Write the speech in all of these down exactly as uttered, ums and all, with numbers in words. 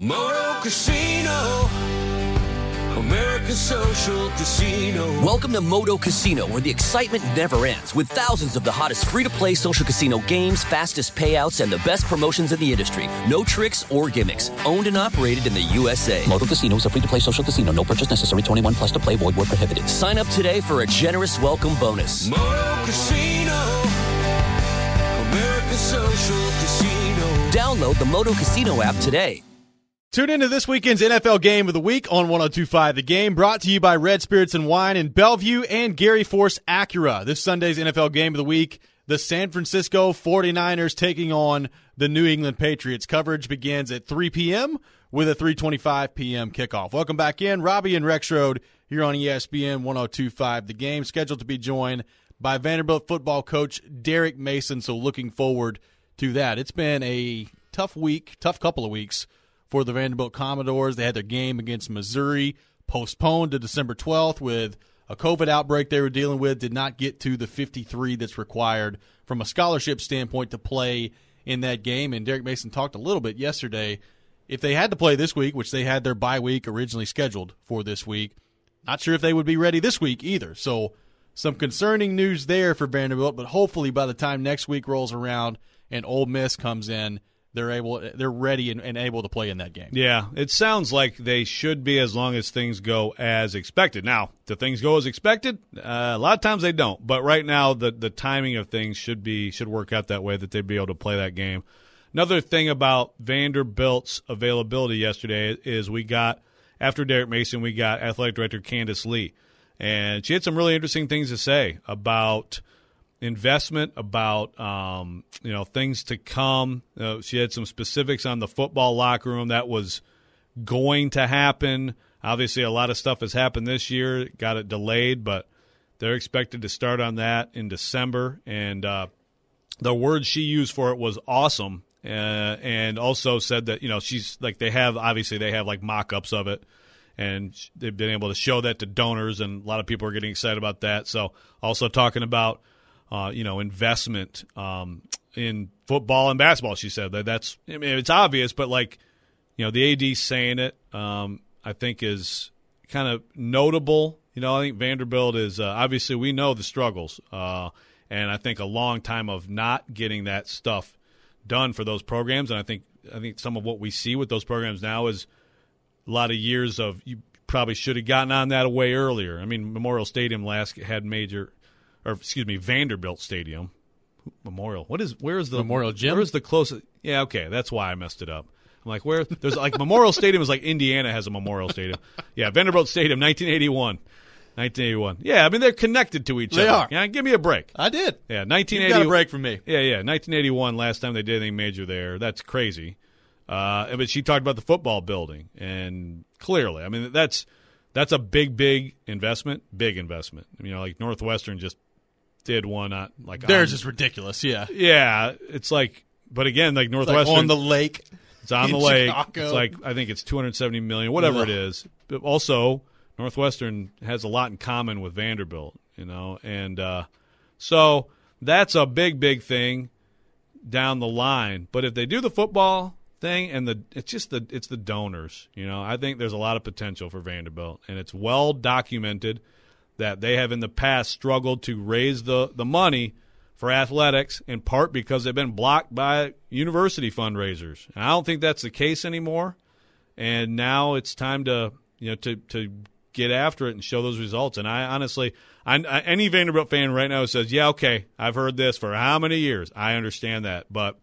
Moto Casino, American Social Casino. Welcome to Moto Casino, where the excitement never ends, with thousands of the hottest free-to-play social casino games, fastest payouts, and the best promotions in the industry. No tricks or gimmicks. Owned and operated in the U S A. Moto Casino is a free-to-play social casino. No purchase necessary. twenty-one plus to play. Void where prohibited. Sign up today for a generous welcome bonus. Moto Casino, American Social Casino. Download the Moto Casino app today. Tune into this weekend's N F L Game of the Week on one oh two point five The Game, brought to you by Red Spirits and Wine in Bellevue and Gary Force Acura. This Sunday's N F L Game of the Week, the San Francisco forty-niners taking on the New England Patriots. Coverage begins at three p.m. with a three twenty-five p.m. kickoff. Welcome back in. Robbie and Rexroad here on E S P N one oh two point five The Game, scheduled to be joined by Vanderbilt football coach Derek Mason, so looking forward to that. It's been a tough week, tough couple of weeks for the Vanderbilt Commodores. They had their game against Missouri postponed to December twelfth with a COVID outbreak they were dealing with, did not get to the fifty-three that's required from a scholarship standpoint to play in that game. And Derek Mason talked a little bit yesterday. If they had to play this week, which they had their bye week originally scheduled for this week, not sure if they would be ready this week either. So some concerning news there for Vanderbilt, but hopefully by the time next week rolls around and Ole Miss comes in, they're able, they're ready and, and able to play in that game. Yeah, it sounds like they should be as long as things go as expected. Now, do things go as expected? Uh, a lot of times they don't. But right now, the the timing of things should be should work out that way that they'd be able to play that game. Another thing about Vanderbilt's availability yesterday is we got, after Derek Mason, we got athletic director Candace Lee. And she had some really interesting things to say about investment, about um, you know, things to come. Uh, she had some specifics on the football locker room that was going to happen. Obviously, a lot of stuff has happened this year, got it delayed, but they're expected to start on that in December. And uh, the word she used for it was awesome, uh, and also said that, you know, she's like, they have, obviously they have like mock-ups of it, and they've been able to show that to donors, and a lot of people are getting excited about that. So also talking about Uh, you know, investment um, in football and basketball, she said. That that's, I mean, it's obvious, but, like, you know, the A D saying it, um, I think is kind of notable. You know, I think Vanderbilt is, uh, obviously we know the struggles, uh, and I think a long time of not getting that stuff done for those programs. And I think I think some of what we see with those programs now is a lot of years of you probably should have gotten on that way earlier. I mean, Memorial Stadium last had major – or excuse me, Vanderbilt Stadium, Memorial. What is? Where is the Memorial Gym? Where is the closest? Yeah, okay, that's why I messed it up. I'm like, where? There's like Memorial Stadium is like Indiana has a Memorial Stadium. Yeah, Vanderbilt Stadium, nineteen eighty-one. nineteen eighty-one. Yeah, I mean they're connected to each they other. Are. Yeah, give me a break. I did. Yeah, nineteen eighty. You got a break from me. Yeah, yeah, nineteen eighty-one. Last time they did anything major there. That's crazy. Uh, but she talked about the football building, and clearly, I mean that's that's a big, big investment. Big investment. You know, like Northwestern just did one on like theirs on, is ridiculous. Yeah, yeah. It's like, but again, like Northwestern like on the lake. It's on the lake. Chicago. It's like I think it's two hundred seventy million, whatever Ugh. it is. But also, Northwestern has a lot in common with Vanderbilt, you know, and uh, so that's a big, big thing down the line. But if they do the football thing and the it's just the it's the donors, you know, I think there's a lot of potential for Vanderbilt, and it's well documented that they have in the past struggled to raise the, the money for athletics, in part because they've been blocked by university fundraisers. And I don't think that's the case anymore. And now it's time to you know to to get after it and show those results. And I honestly, I, I, any Vanderbilt fan right now says, yeah, okay, I've heard this for how many years? I understand that. But,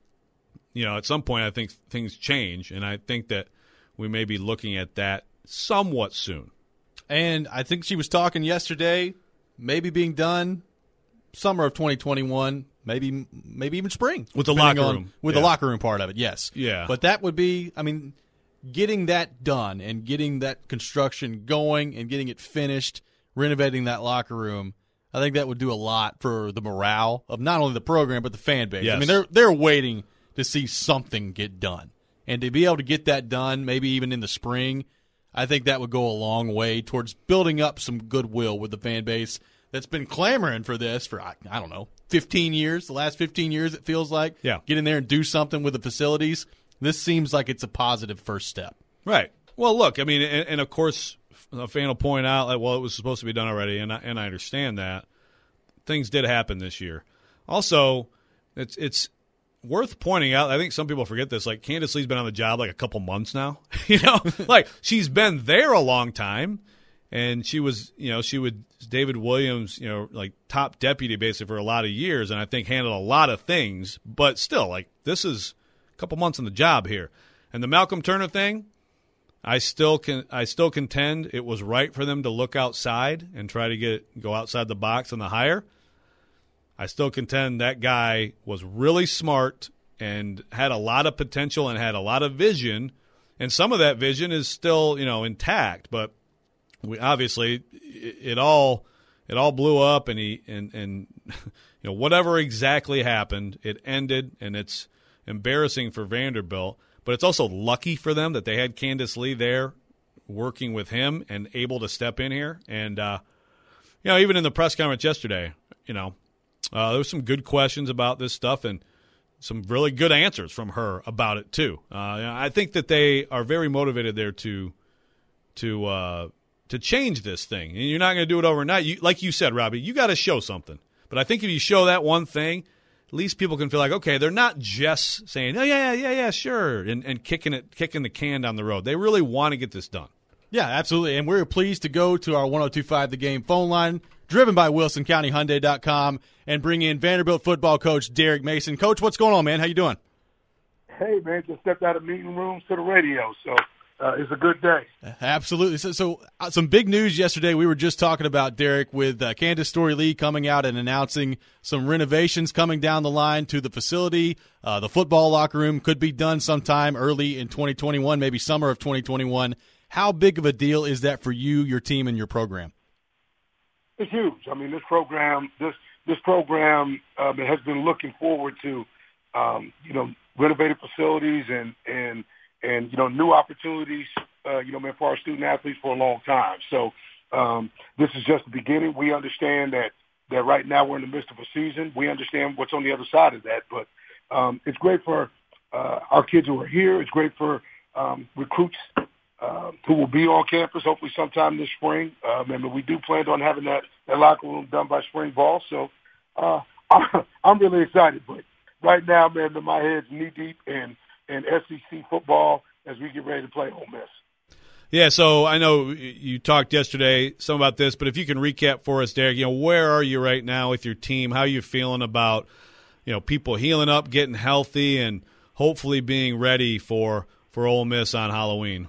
you know, at some point I think things change, and I think that we may be looking at that somewhat soon. And I think she was talking yesterday, maybe being done summer of twenty twenty-one, maybe maybe even spring. With the locker on, room. With yeah. the locker room part of it, yes. Yeah. But that would be, I mean, getting that done and getting that construction going and getting it finished, renovating that locker room, I think that would do a lot for the morale of not only the program but the fan base. Yes. I mean, they're they're waiting to see something get done. And to be able to get that done, maybe even in the spring, I think that would go a long way towards building up some goodwill with the fan base that's been clamoring for this for, I, I don't know, fifteen years, the last fifteen years it feels like. Yeah. Get in there and do something with the facilities. this seems like it's a positive first step. Right. Well, look, I mean, and, and of course, a fan will point out, like, well, it was supposed to be done already, and I, and I understand that. Things did happen this year. Also, it's it's worth pointing out, I think some people forget this, like, Candace Lee's been on the job like a couple months now. you know, like, she's been there a long time, and she was, you know, she would David Williams, you know, like top deputy basically for a lot of years, and I think handled a lot of things, but still, like, this is a couple months on the job here. And the Malcolm Turner thing, I still can I still contend it was right for them to look outside and try to get go outside the box on the hire. I still contend that guy was really smart and had a lot of potential and had a lot of vision, and some of that vision is still, you know, intact. But we obviously it, it all it all blew up, and he and and you know, whatever exactly happened, it ended, and it's embarrassing for Vanderbilt. But it's also lucky for them that they had Candace Lee there working with him and able to step in here. And, uh, you know, even in the press conference yesterday, you know, uh, there was some good questions about this stuff and some really good answers from her about it, too. Uh, you know, I think that they are very motivated there to to uh, to change this thing. And you're not going to do it overnight. You, like you said, Robbie, you got to show something. But I think if you show that one thing, at least people can feel like, okay, they're not just saying, oh, yeah, yeah, yeah, sure, and, and kicking it, kicking the can down the road. They really want to get this done. Yeah, absolutely. And we're pleased to go to our one oh two point five The Game phone line, driven by Wilson County Hyundai dot com, and bring in Vanderbilt football coach Derek Mason. Coach, what's going on, man? How you doing? Hey, man, just stepped out of meeting rooms to the radio, so uh, it's a good day. Absolutely. So, so uh, some big news yesterday. We were just talking about, Derek, with uh, Candace Story-Lee coming out and announcing some renovations coming down the line to the facility. Uh, the football locker room could be done sometime early in twenty twenty-one, maybe summer of twenty twenty-one. How big of a deal is that for you, your team, and your program? It's huge. I mean, this program, this this program um, has been looking forward to, um, you know, renovated facilities and and and you know, new opportunities, uh, you know, man, for our student athletes for a long time. So um, this is just the beginning. We understand that that right now we're in the midst of a season. We understand what's on the other side of that, but um, it's great for uh, our kids who are here. It's great for um, recruits uh, who will be on campus hopefully sometime this spring. Um, and we do plan on having that, that locker room done by spring ball. So uh, I'm really excited. But right now, man, my head's knee deep in, in S E C football as we get ready to play Ole Miss. Yeah, so I know you talked yesterday some about this, but if you can recap for us, Derek, you know, where are you right now with your team? How are you feeling about, you know, people healing up, getting healthy, and hopefully being ready for, for Ole Miss on Halloween?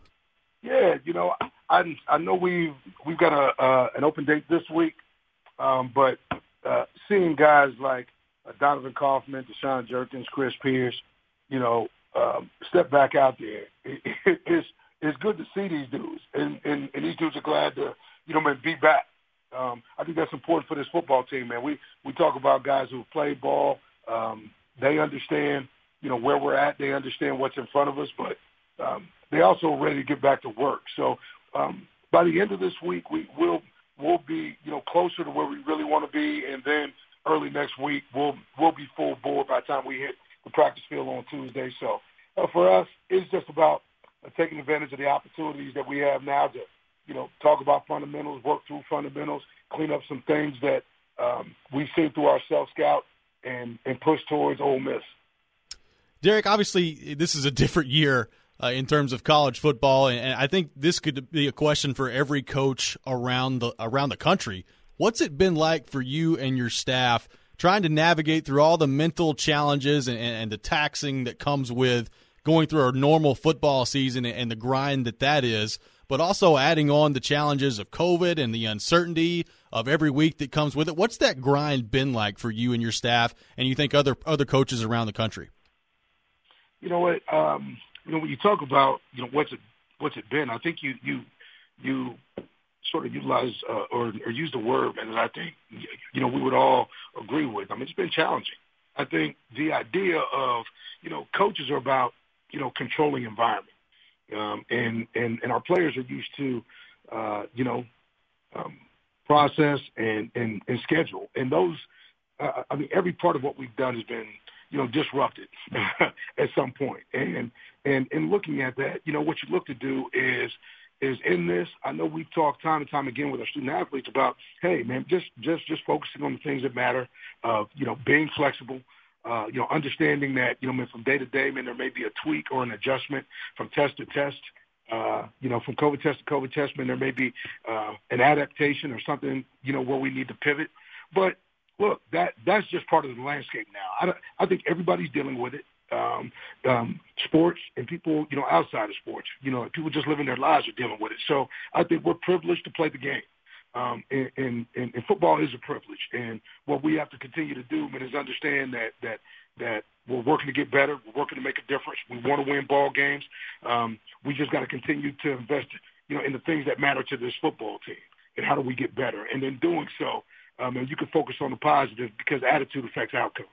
Yeah, you know, I I know we've we've got a uh, an open date this week, um, but uh, seeing guys like uh, Donovan Kaufman, Deshaun Jerkins, Chris Pierce, you know, um, step back out there, it, it, it's it's good to see these dudes, and, and, and these dudes are glad to, you know, man, be back. Um, I think that's important for this football team, man. We we talk about guys who play ball. Um, they understand, you know, where we're at. They understand what's in front of us, but um, they also ready to get back to work. So um, by the end of this week, we will we'll be, you know, closer to where we really want to be, and then early next week we'll we'll be full board by the time we hit the practice field on Tuesday. So uh, for us, it's just about uh, taking advantage of the opportunities that we have now to, you know, talk about fundamentals, work through fundamentals, clean up some things that um, we see through our self-scout, and, and push towards Ole Miss. Derek, obviously this is a different year uh, in terms of college football, and, and I think this could be a question for every coach around the around the country. What's it been like for you and your staff trying to navigate through all the mental challenges and, and the taxing that comes with going through a normal football season and the grind that that is, but also adding on the challenges of COVID and the uncertainty of every week that comes with it? What's that grind been like for you and your staff, and you think other other coaches around the country? You know what? Um, you know, when you talk about, you know, what's it what's it been? I think you you you sort of utilize uh, or, or use the word, and I think, you know, we would all agree with. I mean, it's been challenging. I think the idea of, you know, coaches are about, you know, controlling environment. Um, and, and, and our players are used to, uh, you know, um, process and, and, and schedule. And those, uh, I mean, every part of what we've done has been, you know, disrupted at some point. And and in looking at that, you know, what you look to do is is in this. I know we've talked time and time again with our student athletes about, hey, man, just just just focusing on the things that matter. Of uh, you know, being flexible. Uh, you know, understanding that, you know, man, from day to day, man, there may be a tweak or an adjustment from test to test. Uh, you know, from COVID test to COVID test, man, there may be uh, an adaptation or something, you know, where we need to pivot. But look, that that's just part of the landscape now. I, don't, I think everybody's dealing with it. Um, um, sports and people, you know, outside of sports, you know, people just living their lives are dealing with it. So I think we're privileged to play the game. Um, and, and, and, and football is a privilege. And what we have to continue to do, man, is understand that, that, that we're working to get better. We're working to make a difference. We want to win ball games. Um, we just got to continue to invest, you know, in the things that matter to this football team. And how do we get better? And in doing so, um, and you can focus on the positive because attitude affects outcome.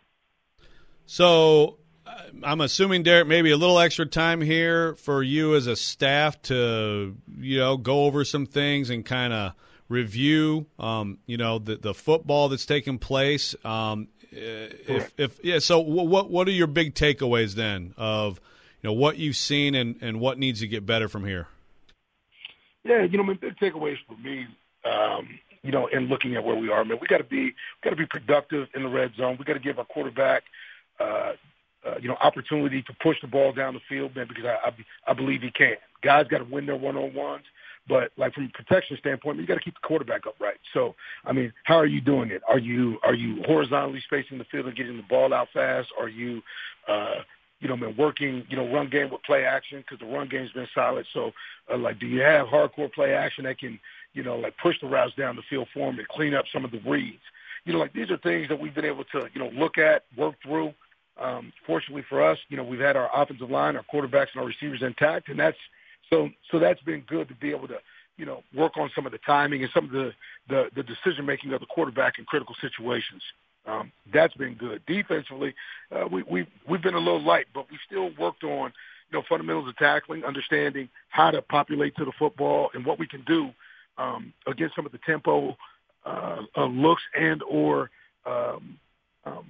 So I'm assuming, Derek, maybe a little extra time here for you as a staff to, you know, go over some things and kind of review, um, you know, the the football that's taking place. Um, if, if yeah, so what what are your big takeaways then of, you know, what you've seen and, and what needs to get better from here? Yeah, you know, I mean, big takeaways for me, um, you know, in looking at where we are, man, we got to be got to be productive in the red zone. We got to give our quarterback, uh, uh, you know, opportunity to push the ball down the field, man, because I I, I believe he can. Guys got to win their one on ones. But like from a protection standpoint, you got to keep the quarterback upright. So, I mean, how are you doing it? Are you are you horizontally spacing the field and getting the ball out fast? Are you, uh, you know, man, working, you know, run game with play action because the run game's been solid. So, uh, like, do you have hardcore play action that can, you know, like push the routes down the field for them and clean up some of the reads? You know, like these are things that we've been able to, you know, look at, work through. Um, fortunately for us, you know, we've had our offensive line, our quarterbacks, and our receivers intact, and that's So so that's been good to be able to, you know, work on some of the timing and some of the, the, the decision-making of the quarterback in critical situations. Um, that's been good. Defensively, uh, we, we, we've been a little light, but we still worked on, you know, fundamentals of tackling, understanding how to populate to the football and what we can do um, against some of the tempo uh, uh, looks and or um, um,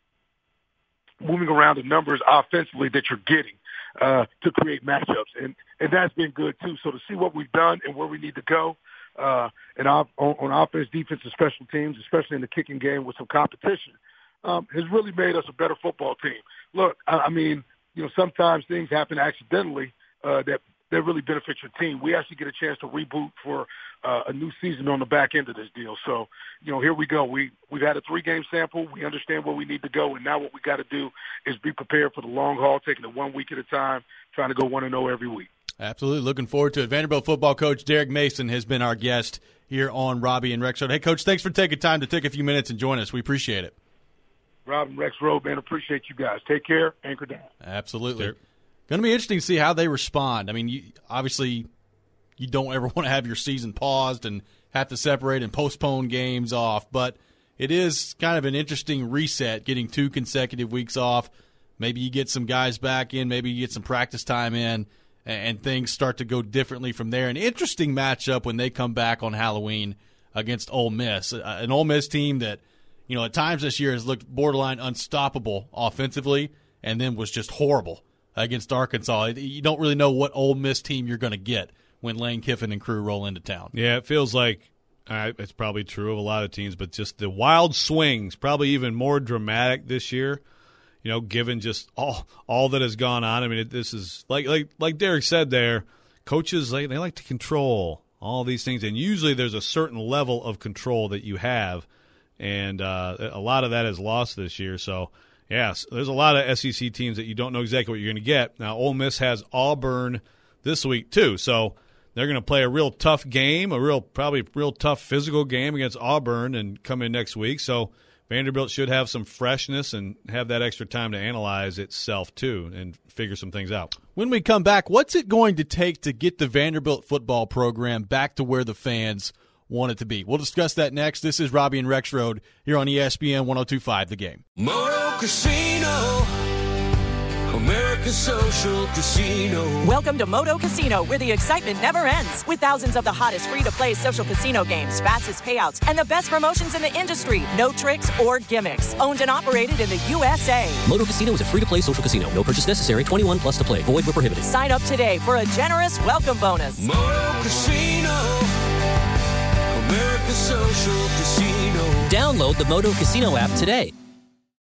moving around the numbers offensively that you're getting. Uh, to create matchups, and, and that's been good too. So to see what we've done and where we need to go, uh, and on, on offense, defense, and special teams, especially in the kicking game with some competition, um, has really made us a better football team. Look, I, I mean, you know, sometimes things happen accidentally uh, that that really benefit your team. We actually get a chance to reboot for uh, a new season on the back end of this deal. So, you know, here we go. We, we've had a three-game sample. We understand where we need to go, and now what we got to do is be prepared for the long haul, taking it one week at a time, trying to go one and oh every week. Absolutely. Looking forward to it. Vanderbilt football coach Derek Mason has been our guest here on Robbie and Rex Road. Hey, Coach, thanks for taking time to take a few minutes and join us. We appreciate it. Rob and Rex Road, man, appreciate you guys. Take care. Anchor down. Absolutely. Sure. Going to be interesting to see how they respond. I mean, you, obviously, you don't ever want to have your season paused and have to separate and postpone games off, but it is kind of an interesting reset, getting two consecutive weeks off. Maybe you get some guys back in, maybe you get some practice time in, and, and things start to go differently from there. An interesting matchup when they come back on Halloween against Ole Miss, uh, an Ole Miss team that, you know, at times this year has looked borderline unstoppable offensively and then was just horrible against Arkansas. You don't really know what Ole Miss team you're going to get when Lane Kiffin and crew roll into town. Yeah, it feels like uh, it's probably true of a lot of teams, but just the wild swings, probably even more dramatic this year, you know, given just all all that has gone on. I mean, it, this is, like like like Derek said there, coaches, they, they like to control all these things, and usually there's a certain level of control that you have, and uh, a lot of that is lost this year, so – yes, there's a lot of S E C teams that you don't know exactly what you're going to get. Now, Ole Miss has Auburn this week too, so they're going to play a real tough game, a real probably real tough physical game against Auburn and come in next week. So Vanderbilt should have some freshness and have that extra time to analyze itself too and figure some things out. When we come back, what's it going to take to get the Vanderbilt football program back to where the fans want it to be? We'll discuss that next. This is Robbie and Rex Road here on E S P N one oh two point five The Game. Moto Casino, America America Social Casino. Welcome to Moto Casino, where the excitement never ends. With thousands of the hottest free-to-play social casino games, fastest payouts, and the best promotions in the industry. No tricks or gimmicks. Owned and operated in the U S A. Moto Casino is a free-to-play social casino. No purchase necessary. twenty-one plus to play. Void where prohibited. Sign up today for a generous welcome bonus. Moto Casino. America Social Casino. Download the Moto Casino app today.